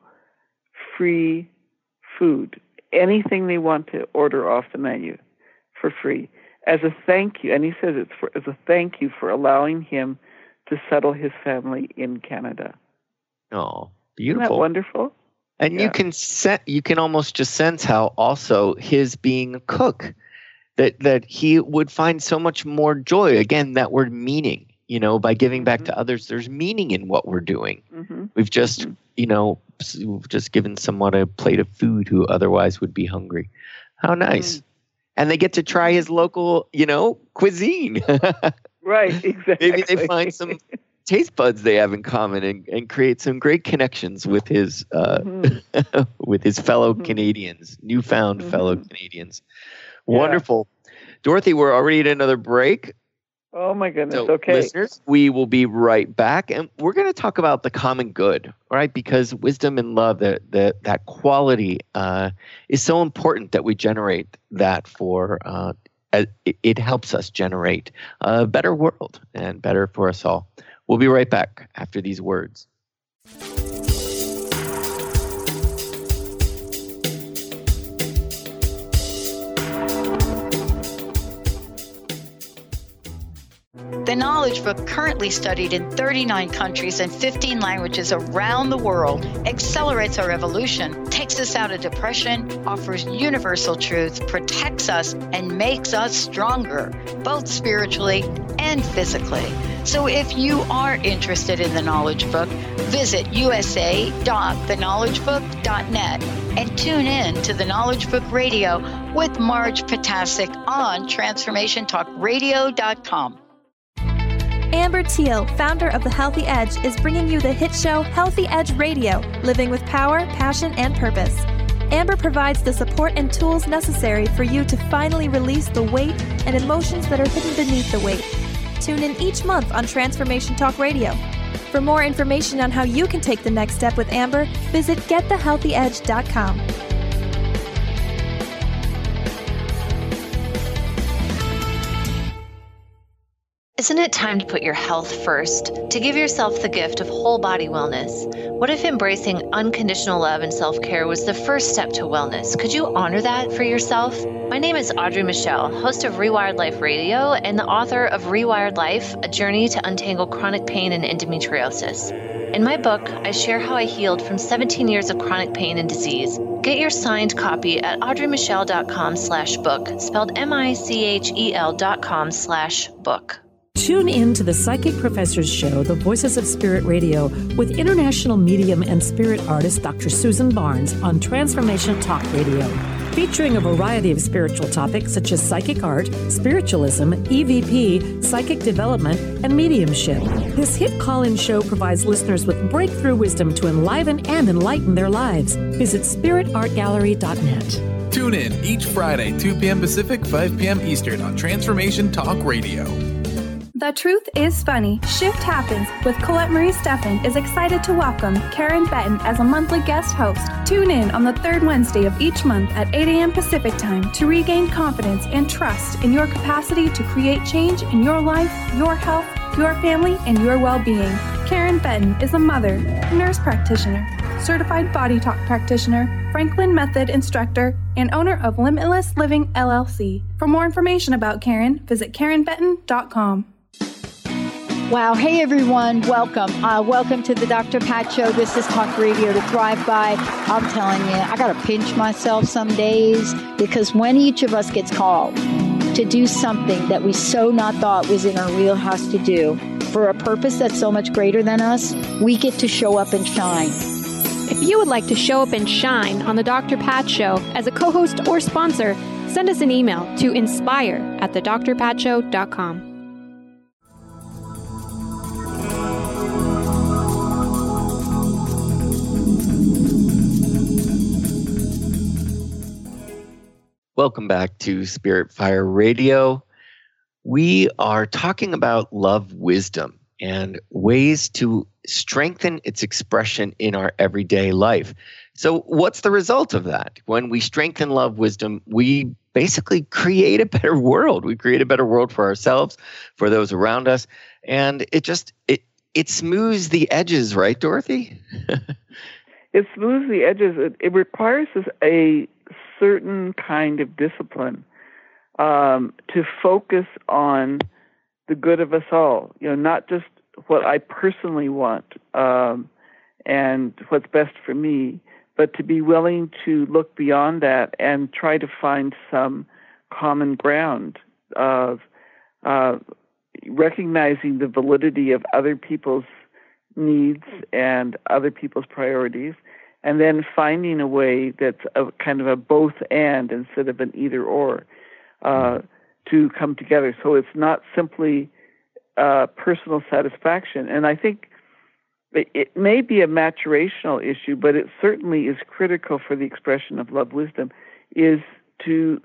free food, anything they want to order off the menu for free, as a thank you. And he says it's for, as a thank you for allowing him to settle his family in Canada. Oh. Beautiful. Isn't that wonderful? And yeah. you can set, you can almost just sense how also his being a cook, that that he would find so much more joy. Again, that word meaning, you know, by giving mm-hmm. back to others, there's meaning in what we're doing. Mm-hmm. We've just, mm-hmm. you know, we've just given someone a plate of food who otherwise would be hungry. How nice. Mm-hmm. And they get to try his local, you know, cuisine. Right, exactly. Maybe they find some taste buds they have in common, and, and create some great connections with his uh, mm-hmm. with his fellow mm-hmm. Canadians, newfound mm-hmm. fellow Canadians. Yeah. Wonderful. Dorothy, we're already at another break. Oh my goodness. So, okay. Listeners, we will be right back, and we're going to talk about the common good, right? Because wisdom and love, that that that quality uh, is so important that we generate that for uh, it, it helps us generate a better world and better for us all. We'll be right back after these words. The Knowledge Book, currently studied in thirty-nine countries and fifteen languages around the world, accelerates our evolution, takes us out of depression, offers universal truth, protects us, and makes us stronger, both spiritually and physically. So if you are interested in the Knowledge Book, visit u s a dot the knowledge book dot net and tune in to the Knowledge Book Radio with Marge Potasic on transformation talk radio dot com. Amber Teal, founder of The Healthy Edge, is bringing you the hit show Healthy Edge Radio, living with power, passion, and purpose. Amber provides the support and tools necessary for you to finally release the weight and emotions that are hidden beneath the weight. Tune in each month on Transformation Talk Radio. For more information on how you can take the next step with Amber, visit get the healthy edge dot com. Isn't it time to put your health first, to give yourself the gift of whole body wellness? What if embracing unconditional love and self-care was the first step to wellness? Could you honor that for yourself? My name is Audrey Michelle, host of Rewired Life Radio and the author of Rewired Life, A Journey to Untangle Chronic Pain and Endometriosis. In my book, I share how I healed from seventeen years of chronic pain and disease. Get your signed copy at audreymichelle.com slash book, spelled M-I-C-H-E-L dot com slash book. Tune in to the Psychic Professors Show, The Voices of Spirit Radio, with international medium and spirit artist Doctor Susan Barnes on Transformation Talk Radio, featuring a variety of spiritual topics such as psychic art, spiritualism, E V P, psychic development, and mediumship. This hit call-in show provides listeners with breakthrough wisdom to enliven and enlighten their lives. Visit spirit art gallery dot net. Tune in each Friday, two p.m. Pacific, five p.m. Eastern on Transformation Talk Radio. The Truth is Funny. Shift Happens with Colette Marie Steffen is excited to welcome Karen Benton as a monthly guest host. Tune in on the third Wednesday of each month at eight a.m. Pacific Time to regain confidence and trust in your capacity to create change in your life, your health, your family, and your well-being. Karen Benton is a mother, nurse practitioner, certified body talk practitioner, Franklin Method instructor, and owner of Limitless Living L L C. For more information about Karen, visit karen benton dot com. Wow. Hey, everyone. Welcome. Uh, welcome to the Doctor Pat Show. This is Talk Radio to Thrive By. I'm telling you, I got to pinch myself some days because when each of us gets called to do something that we so not thought was in our wheelhouse to do for a purpose that's so much greater than us, we get to show up and shine. If you would like to show up and shine on the Doctor Pat Show as a co-host or sponsor, send us an email to inspire at the dr pat show dot com. Welcome back to Spirit Fire Radio. We are talking about love wisdom and ways to strengthen its expression in our everyday life. So what's the result of that? When we strengthen love wisdom, we basically create a better world. We create a better world for ourselves, for those around us, and it just it it smooths the edges, right, Dorothy? It smooths the edges. It, it requires us a certain kind of discipline um, to focus on the good of us all. You know, not just what I personally want um, and what's best for me, but to be willing to look beyond that and try to find some common ground of uh, recognizing the validity of other people's needs and other people's priorities, and then finding a way that's a kind of a both and instead of an either or uh, to come together. So it's not simply uh, personal satisfaction. And I think it, it may be a maturational issue, but it certainly is critical for the expression of love wisdom, is to,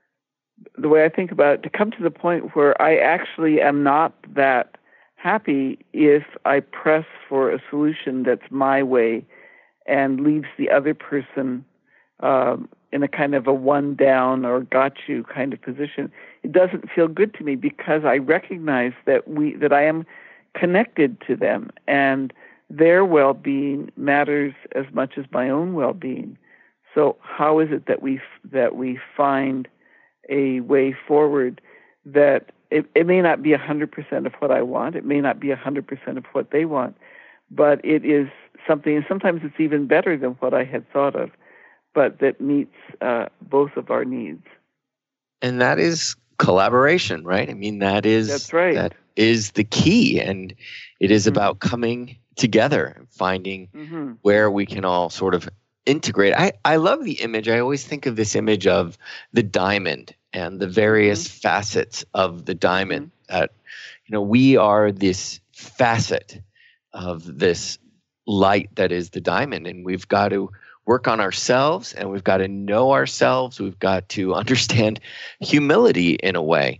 the way I think about it, to come to the point where I actually am not that happy if I press for a solution that's my way and leaves the other person um, in a kind of a one down or got you kind of position. It doesn't feel good to me because I recognize that we that I am connected to them and their well-being matters as much as my own well-being. So how is it that we that we find a way forward that it, it may not be one hundred percent of what I want, it may not be one hundred percent of what they want, but it is something, and sometimes it's even better than what I had thought of, but that meets uh, both of our needs. And that is collaboration, right? I mean, that is That's right. that is the key, and it is mm-hmm. about coming together and finding mm-hmm. where we can all sort of integrate. I, I love the image. I always think of this image of the diamond and the various mm-hmm. facets of the diamond. Mm-hmm. That, you know, we are this facet of this light that is the diamond, and we've got to work on ourselves, and we've got to know ourselves. We've got to understand humility in a way.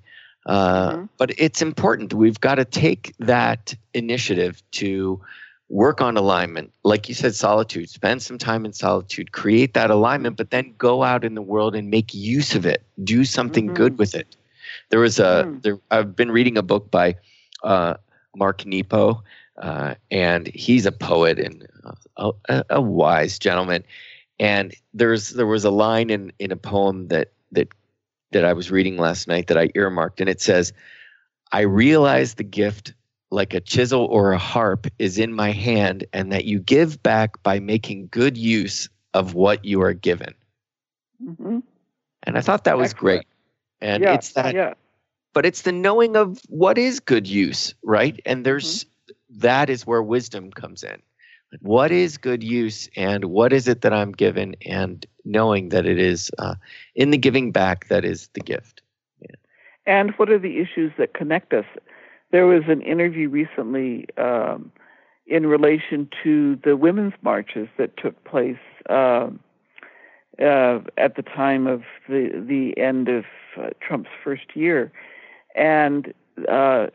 Uh, Mm-hmm. But it's important. We've got to take that initiative to work on alignment. Like you said, solitude. Spend some time in solitude. Create that alignment, but then go out in the world and make use of it. Do something Mm-hmm. good with it. There was a. Mm. There, I've been reading a book by uh, Mark Nepo, uh, and he's a poet and a, a, a wise gentleman. And there's there was a line in in a poem that that that I was reading last night that I earmarked, and it says, "I realize the gift, like a chisel or a harp, is in my hand, and that you give back by making good use of what you are given." Mm-hmm. And I thought that was Excellent. great. And Yeah, it's that, yeah. but it's the knowing of what is good use, right? And there's Mm-hmm. that is where wisdom comes in. Like, what is good use, and what is it that I'm given, and knowing that it is uh, in the giving back that is the gift. And what are the issues that connect us? There was an interview recently um, in relation to the women's marches that took place um, uh, at the time of the the end of uh, Trump's first year, and uh,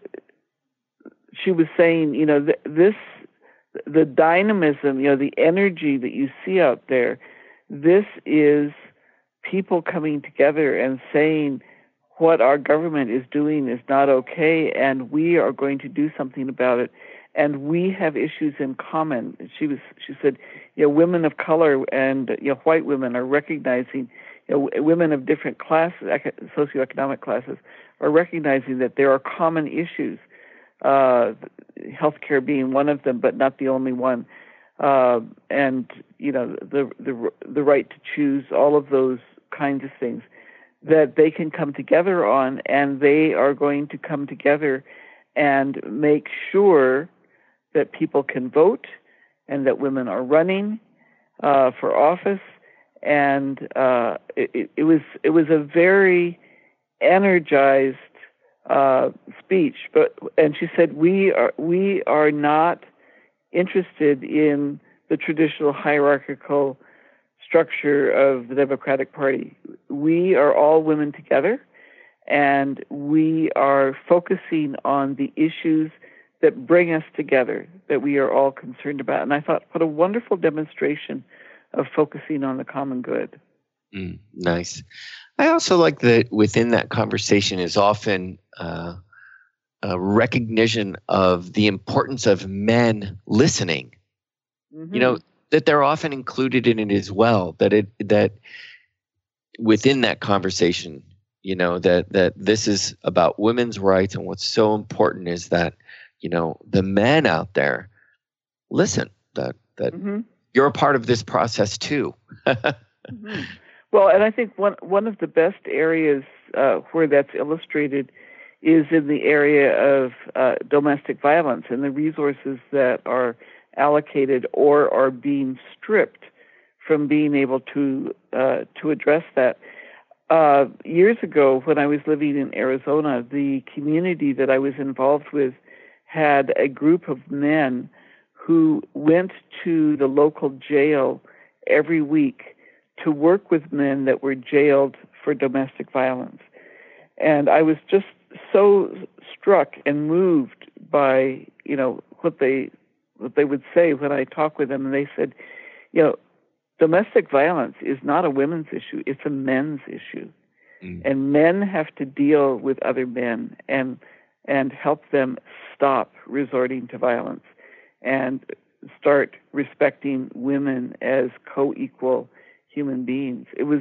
she was saying, you know, th- this the dynamism, you know, the energy that you see out there. This is people coming together and saying, what our government is doing is not okay, and we are going to do something about it. And we have issues in common. She was. She said, you know, women of color and you know, white women are recognizing, you know, women of different classes, socioeconomic classes, are recognizing that there are common issues. Uh, healthcare being one of them, but not the only one. Uh, and you know, the the the right to choose, all of those kinds of things that they can come together on, and they are going to come together and make sure that people can vote and that women are running uh, for office. And uh, it, it was it was a very energized uh, speech. But and she said we are we are not interested in the traditional hierarchical structure of the Democratic Party. We are all women together, and we are focusing on the issues that bring us together, that we are all concerned about. And I thought, what a wonderful demonstration of focusing on the common good. Mm, nice. I also like that within that conversation is often uh, a recognition of the importance of men listening. Mm-hmm. You know, that they're often included in it as well, that it that within that conversation, you know, that that this is about women's rights, and what's so important is that, you know, the men out there listen, that that mm-hmm. you're a part of this process too. mm-hmm. Well, and I think one one of the best areas uh, where that's illustrated is in the area of uh, domestic violence and the resources that are allocated or are being stripped from being able to uh, to address that. Uh, years ago, when I was living in Arizona, the community that I was involved with had a group of men who went to the local jail every week to work with men that were jailed for domestic violence. And I was just so struck and moved by, you know, what they what they would say when I talk with them. And they said, you know, domestic violence is not a women's issue, it's a men's issue. Mm. And men have to deal with other men and and help them stop resorting to violence and start respecting women as co-equal human beings. It was,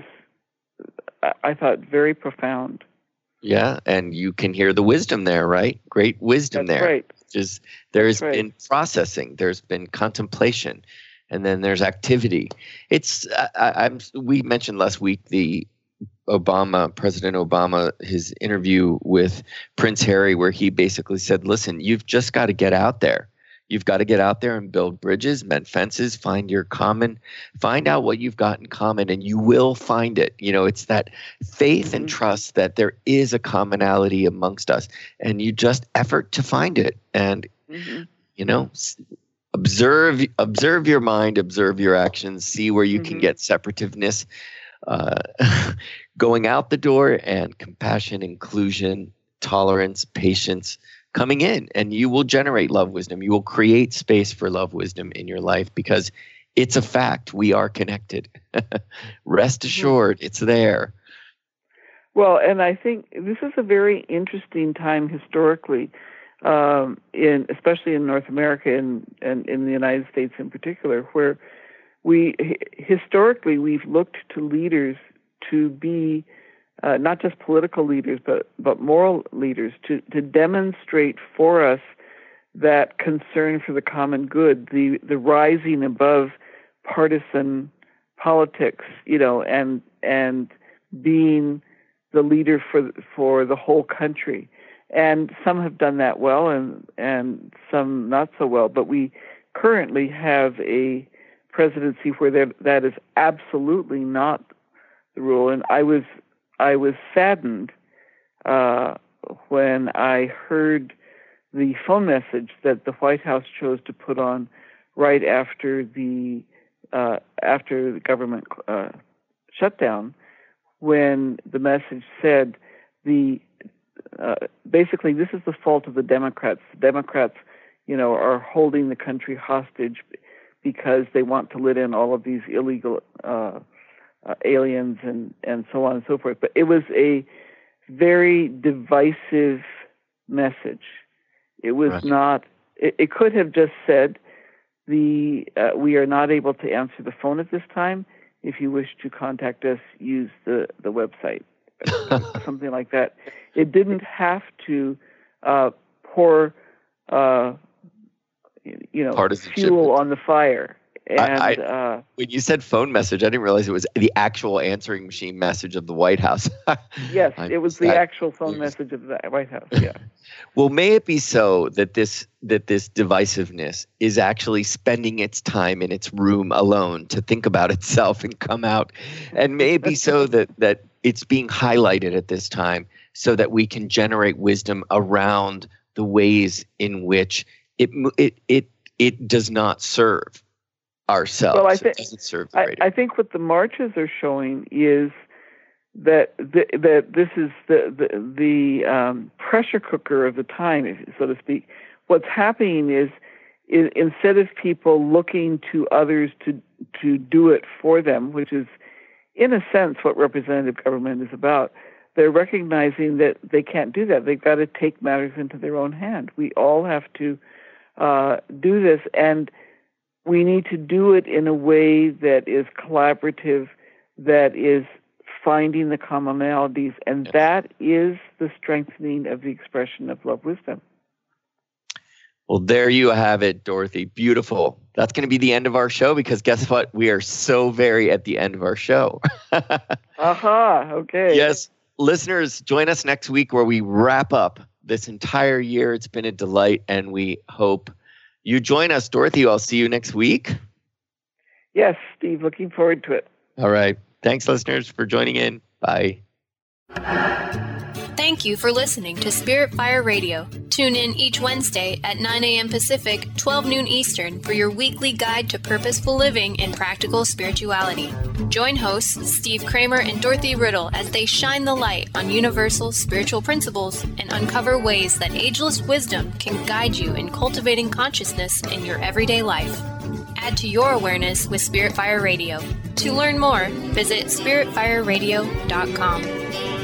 I thought, very profound. Yeah, and you can hear the wisdom there, right? Great wisdom That's there. Right. Just there's right. been processing, there's been contemplation, and then there's activity. It's I, I'm. We mentioned last week the Obama, President Obama, his interview with Prince Harry, where he basically said, "Listen, you've just got to get out there. You've got to get out there and build bridges, mend fences, find your common, find out what you've got in common, and you will find it." You know, it's that faith and trust that there is a commonality amongst us, and you just effort to find it. And, mm-hmm. you know, observe, observe your mind, observe your actions, see where you mm-hmm. can get separativeness uh, going out the door, and compassion, inclusion, tolerance, patience coming in, and you will generate love wisdom. You will create space for love wisdom in your life because it's a fact. We are connected. Rest assured, it's there. Well, and I think this is a very interesting time historically, um, in especially in North America and, and in the United States in particular, where we historically we've looked to leaders to be uh, not just political leaders, but but moral leaders to to demonstrate for us that concern for the common good, the the rising above partisan politics, you know, and and being the leader for for the whole country. And some have done that well, and and some not so well. But we currently have a presidency where there, that is absolutely not the rule. And I was I was saddened uh, when I heard the phone message that the White House chose to put on right after the uh, after the government uh, shutdown, when the message said the uh, basically this is the fault of the Democrats. The Democrats, you know, are holding the country hostage because they want to let in all of these illegal uh, uh, aliens and, and so on and so forth. But it was a very divisive message. It was right. not, it, it could have just said, the uh, we are not able to answer the phone at this time. If you wish to contact us, use the, the website, something like that. It didn't have to uh, pour, uh, you know, fuel on the fire. And I, I, uh, when you said phone message, I didn't realize it was the actual answering machine message of the White House. Yes, it was the that, actual phone message of the White House. Yeah. Well, may it be so that this that this divisiveness is actually spending its time in its room alone to think about itself and come out, and may it be so that that it's being highlighted at this time so that we can generate wisdom around the ways in which it it it it does not serve ourselves. Well, I, th- it doesn't serve the I, I think what the marches are showing is that the, that this is the the, the um, pressure cooker of the time, so to speak. What's happening is, is instead of people looking to others to to do it for them, which is in a sense what representative government is about, they're recognizing that they can't do that. They've got to take matters into their own hand. We all have to uh, do this, and we need to do it in a way that is collaborative, that is finding the commonalities, and yes. that is the strengthening of the expression of love wisdom. Well, there you have it, Dorothy. Beautiful. That's going to be the end of our show because guess what? We are so very at the end of our show. Aha, uh-huh, okay. Yes, listeners, join us next week where we wrap up this entire year. It's been a delight, and we hope you join us. Dorothy, I'll see you next week. Yes, Steve, looking forward to it. All right. Thanks, listeners, for joining in. Bye. Thank you for listening to Spirit Fire Radio. Tune in each Wednesday at nine a.m. Pacific, twelve noon Eastern for your weekly guide to purposeful living and practical spirituality. Join hosts Steve Kramer and Dorothy Riddle as they shine the light on universal spiritual principles and uncover ways that ageless wisdom can guide you in cultivating consciousness in your everyday life. Add to your awareness with Spirit Fire Radio. To learn more, visit spirit fire radio dot com.